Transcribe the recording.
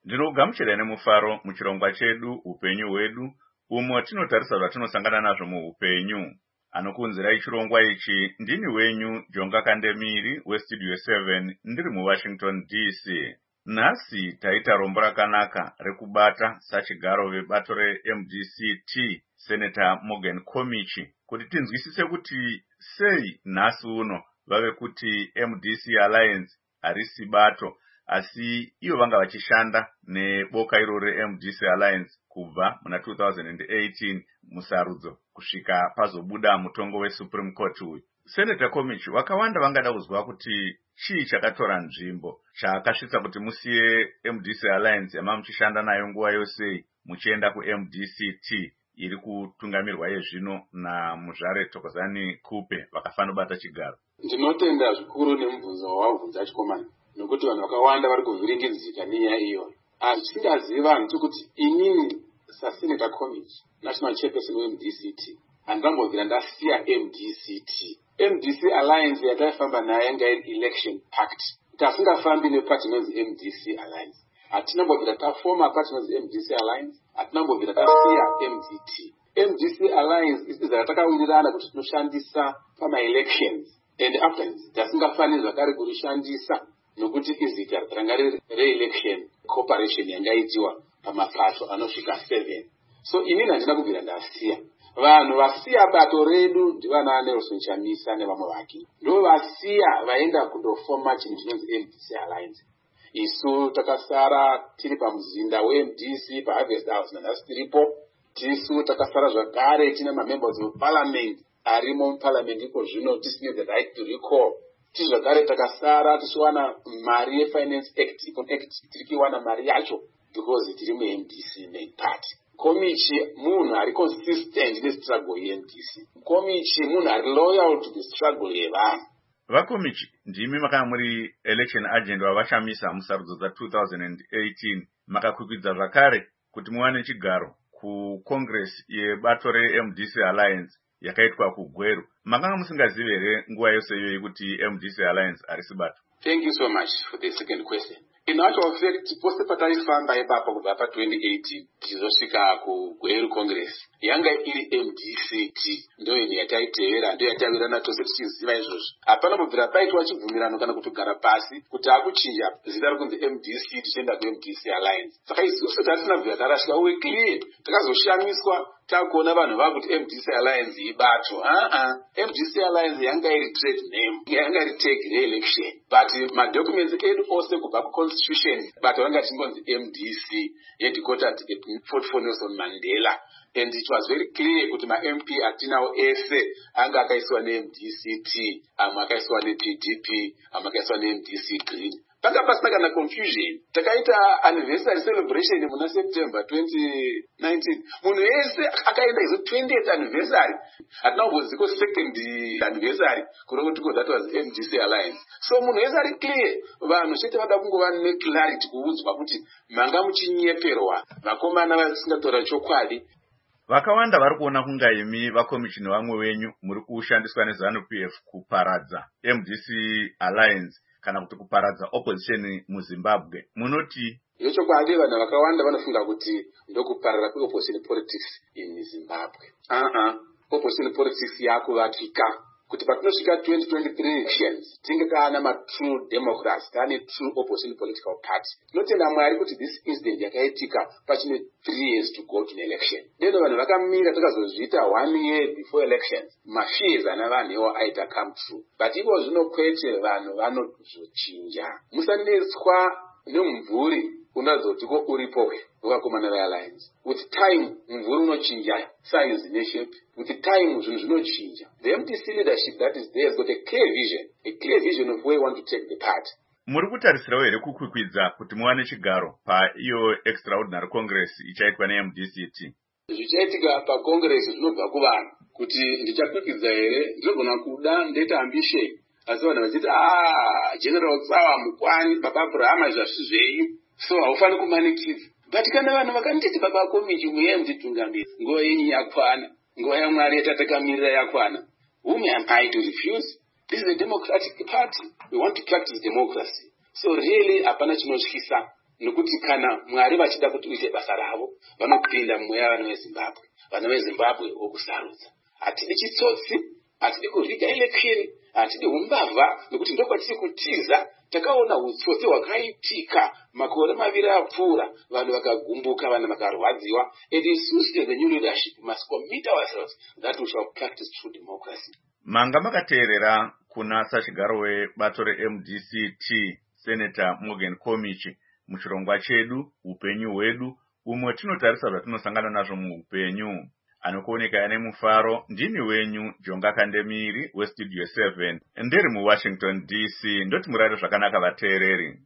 Ndinogamuchira nemufaro muchirongwa chedu upenyu hwedu umo tinotarisa zvatinosangana nazvo muupenyu. Anokunzirai chirongwa ichi ndini wenyu Jonga Kandemiri weStudio 7 ndiri muWashington DC. Nhasi taita rombo rakanaka rekubata sachigaro vebato reMDCT Senator Morgan Komichi kuti tinzwisise kuti sei nhasi uno vave kuti MDC Alliance harisi bato asi iyo vanga vachishanda neboka iro reMDC Alliance kubva muna 2018 musarudzo kusvika pazobuda mutongo weSupreme Court uyu. Senator Komichi wakawanda vangada kuzwa kuti chii chakatora nzvimbo chaakasvitsa kuti musiye MDC Alliance yamamuchishanda nayo nguva yose muchienda kuMDCT iri kutungamirwa yezvino naMuzvare Thokozani Kupe vakafanobata chigaro. Ndinotenda zvikuru nemubvunzo wawabvunza chikomana nokuti vanhu vakawanda vari kuvhiringidzika nenyaya iyoyo. Tisingaziva vanhu kuti inini saSenator Komichi National Chairperson weMDCT handambobvira ndasiya MDCT. MDC Alliance yataifamba nayo yanga iri election pact. Tasingafambi nepati inonzi MDC Alliance. Hatinambobvira tafoma pati inonzi MDC Alliance. Hatinambobvira tasiya MDT. MDC Alliance izizva ratakawirirana kuti tinoshandisa pama-elections. And afterwards, tasingafaniri zvakare kurishandisa nokuti izita ranga riri re-election cooperation yangaitiwa pamapato anosvika 7. So inini handina kubvira ndasiya. Vanhu vasiya bato redu ndivana Nelson Chamisa nevamwe vake. Ndo vasiya vaenda kundofoma chinhu chinonzi MDC Alliance. Isu takasara tiri pamuzinda weMDC paHarvest House nanhasi tiripo. Tisu takasara zvakare tina mamembers of parliament arimo muparliament iko zvino tisine the right to recall. Tisi zvakare takasara tichiwana mari yeFinance Act tirikiwana mari yacho because tiri muMDC main party. Komichi munhu ari consistent nestruggle yeMDC. Komichi munhu ari loyal to the struggle yevanhu. VaKomichi ndimi makanga muri election agent wavashamisa musarudzo dza 2018 makakwikwidzwa zvakare kuti muwane chigaro kuCongress yebato reMDC Alliance yakaitwa kuGweru. Makanga musingazivi here nguva yose iyoyi kuti MDC Alliance harisi bato? Thank you so much for the second question. In actual fact, pose pataifamba ipapo kubva pa2018 tizosvika kuGweru Congress yanga iri MDCT ndo ine yataitevera ndo yatawirirana tose tichiziva izvozvo. Hapana kubvira paitwa chibvumirano kana kutogara pasi kuti akuchinja zita rokunzi MDC tichienda kuMDC Alliance. Saka isusu tatisina kubvira tarasvika uye clear takazoshamiswa takuona vanhu vakuti MDC Alliance ibato. MDC Alliance yanga iri trade name, yanga iri tag re-election, but madocuments edu ose kubva kuConstitution bato ranga chingonzi MDC headquartered at Fort Nelson Mandela. And it was very clear kuti ma-MP atinawo ese anga akaiswa neMDCT, amwe akaiswa nePDP, amwe akaiswa neMDC Green. Panga pasina kana confusion. Takaita anniversary celebration muna September 2019. Munhu ese akaenda izo 20th anniversary. Hatina kumboziko second anniversary kuroti that was MDC Alliance. So munhu ese ari clear. Vanhu chete vada kungova neclarity kuudzwa kuti manga muchinyeperwa. Vakomana vasingatora chokwadi. Vakawanda vari kuona kunga imi vaKomichi nevamwe venyu muri kushandiswa neZANU-PF kuparadza MDC Alliance kana kuti kuparadza opposition muZimbabwe. Munoti yechokwadi vanhu vakawanda vanofunga kuti ndokuparara kweopposition politics in Zimbabwe. Opposition politics yakuvatika kuti patinosvika 2023 elections tinge taana ma-true democrats, taane true opposition political party. Tinotenda Mwari kuti this incident yakaitika pachine 3 years to go to the election. Deno vanhu vakamira takazozviita 1 year before elections. Mafears ana vanhuwo aita come true. But ivo zvino kwete vanhu vanozochinja. Musanetswa nemumvuri unazotiko uripowe ukakomana veAlliance. With time mumvuri unochinja size neshape. With time zvinhu zvinochinja. The MDC leadership that is there has got a clear vision of where we want to take the party. Muri kutarisirawo here kukwikwidza kuti muwane chigaro iyo extraordinary congress ichaitwa neMDCT? Zvichaitika paCongress zvinobva kuvanhu kuti ndichakwikwidza here ndinogona kuda ndeta ambition. Asi vanhu vachiti General Tsawa Mukwani Baba Abraham zvasi zvenyu so haufani kumanikidza. But kana vanhu vakanditi Baba Komichi muye mutitungamiri nguva yenyu yakwana, nguva yaMwari yatakamirira yakwana, whom am I to refuse? This is a democratic party. We want to practice democracy. So really hapana chinotyisa Nekuti kana Mwari vachida kuti uite basa ravo vanopinda mumweya vana veZimbabwe wokusarudza. Hatidi chitsotsi, hatidi kuvhiga election, hatidi umbavha, nekuti ndokwatiri kutiza. Takaona utsotsi hwakaitika makore maviri apfuura, vanhu vakagumbuka, vanhu vakarwadziwa. And isusu the new leadership must commit ourselves that we shall practice true democracy. Manga makateerera kuna sachigaro webato reMDCT Senator Morgan Komichi muchirongwa chedu upenyu hwedu umwe tinotarisa zvatinosangana nazvo muupenyu. Anokuoneka ane mufaro ndini wenyu Jonga Kandemiri weStudio 7 ndiri muWashington DC. Ndoti murare zvakanaka vateereri.